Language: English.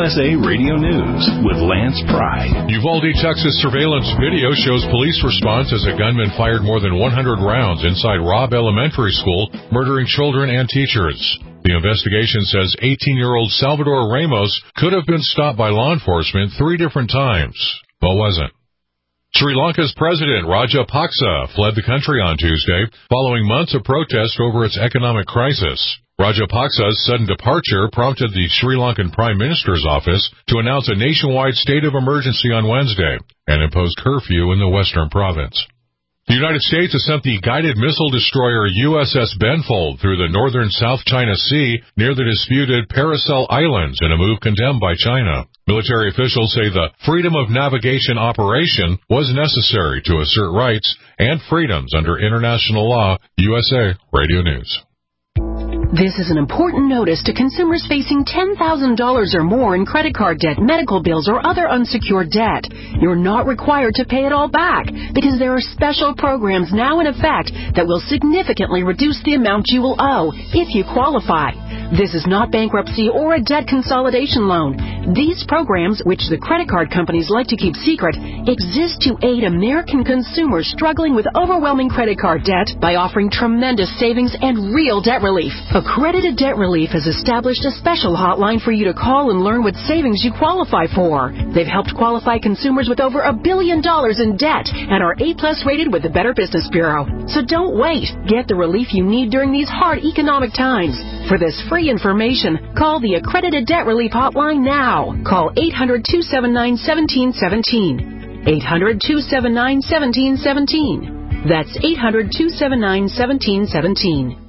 USA Radio News with Lance Pry. Uvalde, Texas surveillance video shows police response as a gunman fired more than 100 rounds inside Robb Elementary School, murdering children and teachers. The investigation says 18-year-old Salvador Ramos could have been stopped by law enforcement 3 different times, but wasn't. Sri Lanka's President Rajapaksa fled the country on Tuesday following months of protest over its economic crisis. Rajapaksa's sudden departure prompted the Sri Lankan Prime Minister's office to announce a nationwide state of emergency on Wednesday and impose curfew in the western province. The United States has sent the guided missile destroyer USS Benfold through the northern South China Sea near the disputed Paracel Islands in a move condemned by China. Military officials say the Freedom of Navigation operation was necessary to assert rights and freedoms under international law. USA Radio News. This is an important notice to consumers facing $10,000 or more in credit card debt, medical bills, or other unsecured debt. You're not required to pay it all back because there are special programs now in effect that will significantly reduce the amount you will owe if you qualify. This is not bankruptcy or a debt consolidation loan. These programs, which the credit card companies like to keep secret, exist to aid American consumers struggling with overwhelming credit card debt by offering tremendous savings and real debt relief. Accredited Debt Relief has established a special hotline for you to call and learn what savings you qualify for. They've helped qualify consumers with over $1 billion in debt and are A+ rated with the Better Business Bureau. So don't wait. Get the relief you need during these hard economic times. For this free information, call the Accredited Debt Relief hotline now. Call 800-279-1717. 800-279-1717. That's 800-279-1717.